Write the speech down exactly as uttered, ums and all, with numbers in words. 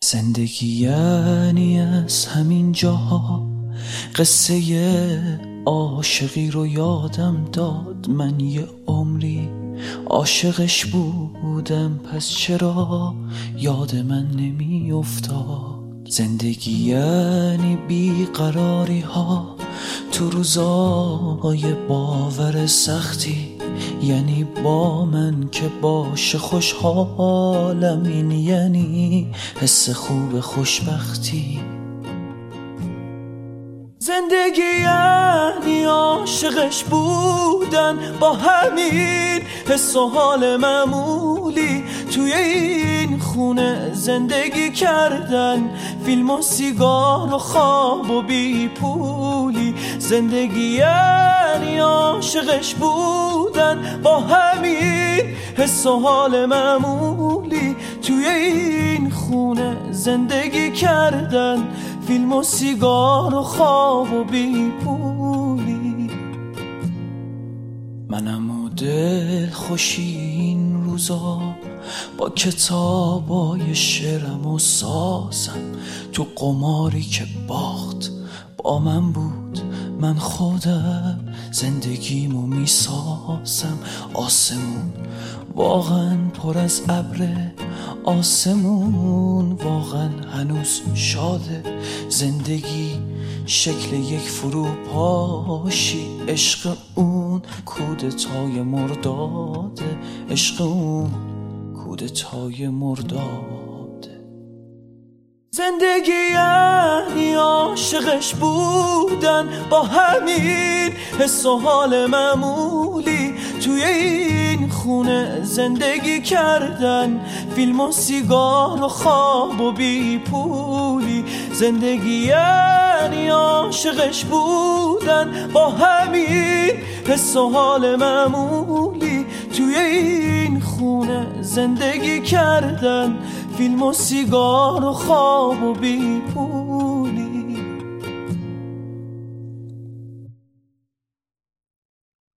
زندگی یعنی از همین جاها قصه عاشقی رو یادم داد. من یه عمری عاشقش بودم، پس چرا یاد من نمی افتاد؟ زندگی یعنی بیقراری ها تو روزای باور سختی، یعنی با من که باشه خوشحالم، این یعنی حس خوب خوشبختی. زندگی یعنی عاشقش بودن با همین حس و حال معمولی، توی این خونه زندگی کردن، فیلم و سیگار و خواب و بی پولی. زندگی یعنی عاشقش بودن با همین حس و حال معمولی، توی این خونه زندگی کردن، فیلم و سیگار و خواب و بی پولی. منم و دل خوشی این روزا با کتابای شعرم و سازم، تو قماری که باخت با من بود، من خودم زندگیمو میسازم. آسمون واقعا پر از ابره، آسمون واقعا هنوز شاده. زندگی شکل یک فروپاشی، عشق اون کودتای مرداده، عشق اون کودتای مرداده. زندگی یعنی عاشقش بودن با همین حس و حال معمولی، توی این خونه زندگی کردن، فیلم و سیگار و خواب و بی پولی. زندگی یعنی عاشقش بودن با همین حس و حال معمولی، توی این خونه زندگی کردن، فیلم و سیگار و خواب و بی پولی.